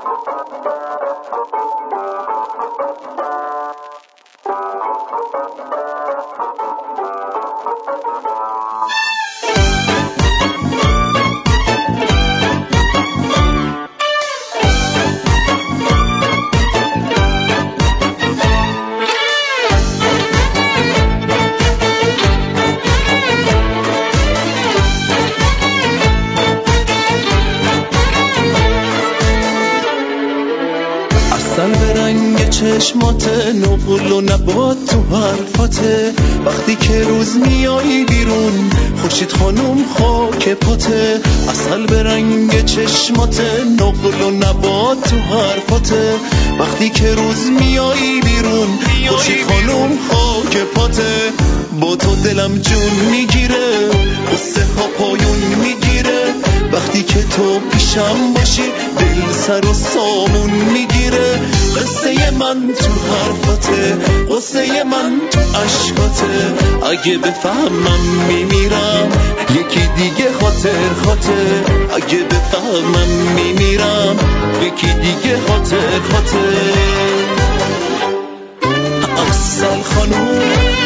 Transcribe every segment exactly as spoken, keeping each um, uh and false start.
اصل به رنگ چشمات نقل و نبات تو حرفاته، وقتی که روز میایی بیرون خورشید خانوم خاک پاته. اصل به رنگ چشمات نقل و نبات تو حرفاته، وقتی که روز میایی بیرون خورشید خانوم خاک پاته. با تو دلم جون میگیره، قصه ها پایون میگیره، وقتی که تو پیشم باشی دل سر و سامون میگیره. قصه من تو حرفاته، قصه من تو عشقاته، اگه بفهمم میمیرم یکی دیگه خاطر خاطر، اگه بفهمم میمیرم یکی دیگه خاطر خاطر. اصل خانوم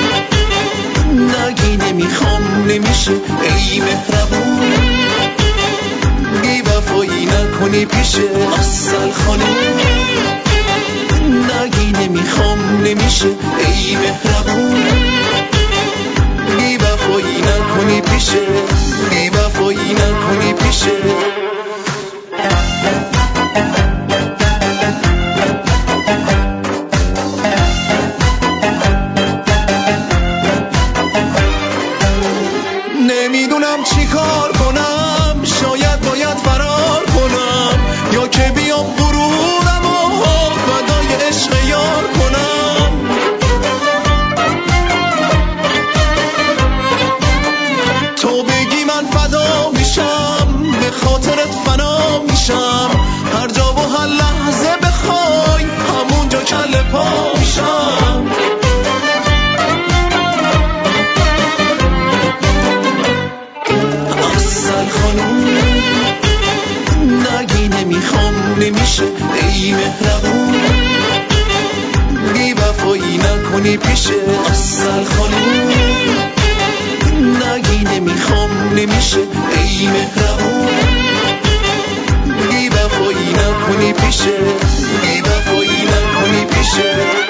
نگی نمیخوام نمیشه ای مهربون، بی وفایی نکنی پیشه. اصل خانوم نگی نمیخوام نمیشه ای مهربون، بی وفایی نکنی پیشه، بی وفایی نکنی پیشه. نمیدونم چی کار کنم، شاید باید فرار کنم یا که بیام غرورم و فدای عشق یار کنم. تو بگی من فدا میشم، به خاطرت فنا میشم، هر جا و هر لحظه بخوای همونجا کله پا میشم. نگی نمیخوام نمیشه ای مهربون، بی وفایی نکنی پیشه. اصل خانوم نگی نمیخوام نمیشه ای مهربون، بی وفایی نکنی پیشه، بی وفایی نکنی پیشه.